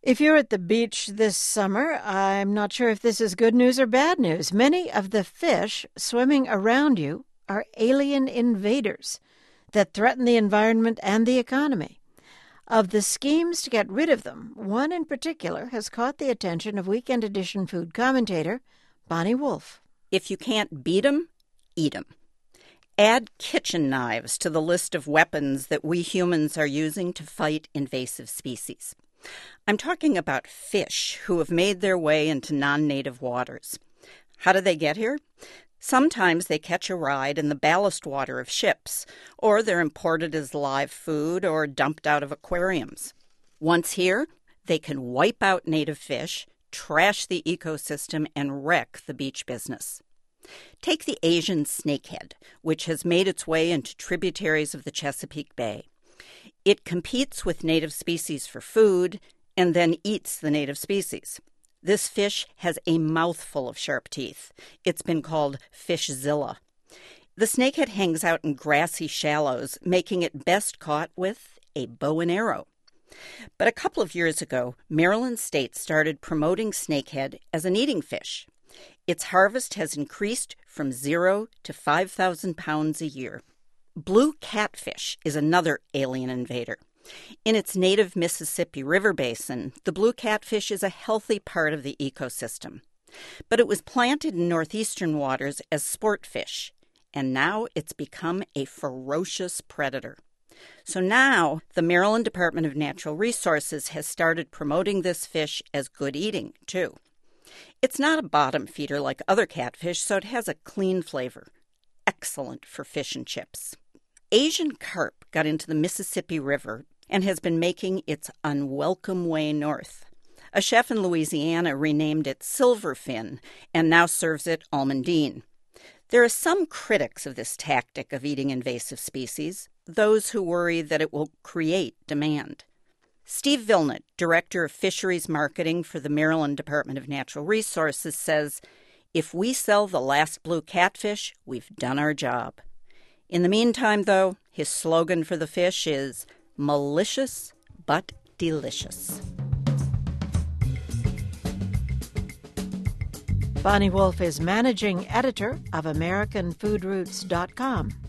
If you're at the beach this summer, I'm not sure if this is good news or bad news. Many of the fish swimming around you are alien invaders that threaten the environment and the economy. Of the schemes to get rid of them, one in particular has caught the attention of Weekend Edition food commentator Bonnie Wolf. If you can't beat 'em, eat 'em. Add kitchen knives to the list of weapons that we humans are using to fight invasive species. I'm talking about fish who have made their way into non-native waters. How do they get here? Sometimes they catch a ride in the ballast water of ships, or they're imported as live food or dumped out of aquariums. Once here, they can wipe out native fish, trash the ecosystem, and wreck the beach business. Take the Asian snakehead, which has made its way into tributaries of the Chesapeake Bay. It competes with native species for food and then eats the native species. This fish has a mouthful of sharp teeth. It's been called Fishzilla. The snakehead hangs out in grassy shallows, making it best caught with a bow and arrow. But a couple of years ago, Maryland State started promoting snakehead as an eating fish. Its harvest has increased from 0 to 5,000 pounds a year. Blue catfish is another alien invader. In its native Mississippi River basin, the blue catfish is a healthy part of the ecosystem. But it was planted in northeastern waters as sport fish, and now it's become a ferocious predator. So now the Maryland Department of Natural Resources has started promoting this fish as good eating, too. It's not a bottom feeder like other catfish, so it has a clean flavor. Excellent for fish and chips. Asian carp got into the Mississippi River and has been making its unwelcome way north. A chef in Louisiana renamed it silverfin and now serves it almondine. There are some critics of this tactic of eating invasive species, those who worry that it will create demand. Steve Vilnut, Director of Fisheries Marketing for the Maryland Department of Natural Resources, says, "If we sell the last blue catfish, we've done our job." In the meantime, though, his slogan for the fish is malicious but delicious. Bonnie Wolf is managing editor of AmericanFoodRoots.com.